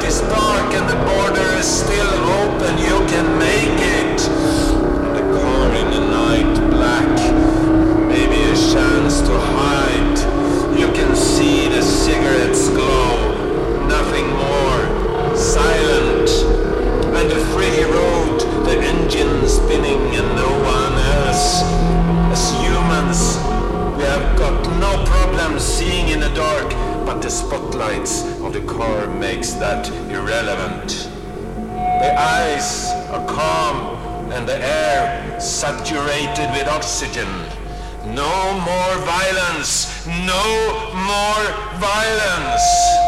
is dark and the border is still open, you can make it. And the car in the night black, maybe a chance to hide. You can see the cigarettes glow, nothing more, silent. And the free road, the engine spinning and no one else. As humans, we have got no problem seeing in the dark, but the spotlights of the car makes that irrelevant. The eyes are calm and the air saturated with oxygen. No more violence, no more violence.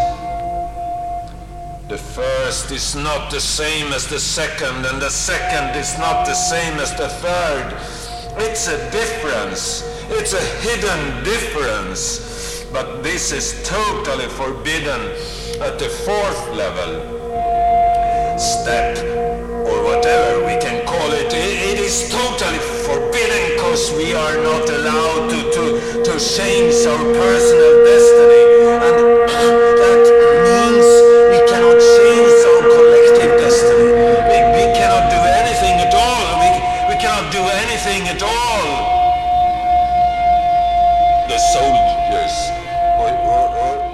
The first is not the same as the second, and the second is not the same as the third. It's a difference. It's a hidden difference. But this is totally forbidden at the fourth level. Step, or whatever we can call it, it is totally forbidden because we are not allowed to change our personal destiny. And that means we cannot change our collective destiny. We cannot do anything at all. We cannot do anything at all. The soldiers, or